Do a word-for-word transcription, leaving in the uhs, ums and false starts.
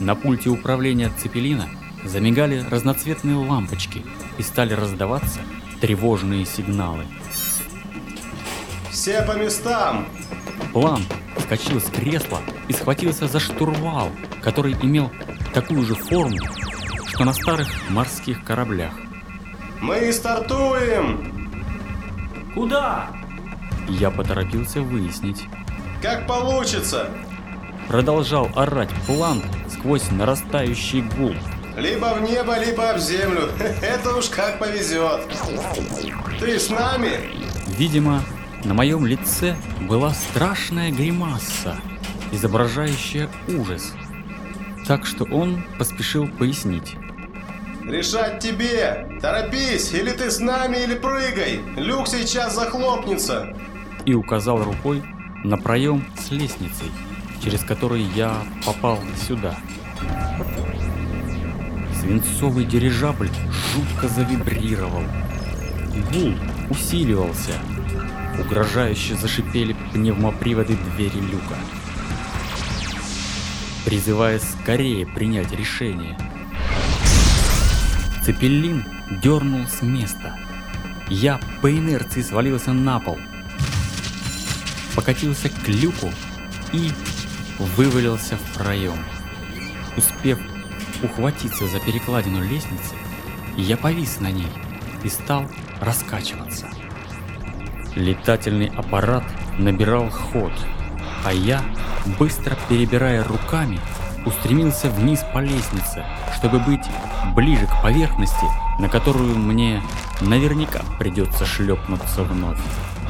На пульте управления Цепелина замигали разноцветные лампочки и стали раздаваться тревожные сигналы. Все по местам! План вскочил с кресла и схватился за штурвал, который имел такую же форму, что на старых морских кораблях. Мы стартуем! Куда? Я поторопился выяснить. Как получится! Продолжал орать План сквозь нарастающий гул. Либо в небо, либо в землю. Это уж как повезет. Ты с нами? Видимо, на моем лице была страшная гримаса, изображающая ужас. Так что он поспешил пояснить. Решать тебе. Торопись, или ты с нами, или прыгай. Люк сейчас захлопнется. И указал рукой на проем с лестницей, через который я попал сюда. Свинцовый дирижабль жутко завибрировал. Гул усиливался. Угрожающе зашипели пневмоприводы двери люка, призывая скорее принять решение. Цепелин дернул с места. Я по инерции свалился на пол, покатился к люку и вывалился в проем. Успев ухватиться за перекладину лестницы, я повис на ней и стал раскачиваться. Летательный аппарат набирал ход, а я, быстро перебирая руками, устремился вниз по лестнице, чтобы быть ближе к поверхности, на которую мне наверняка придется шлепнуться вновь.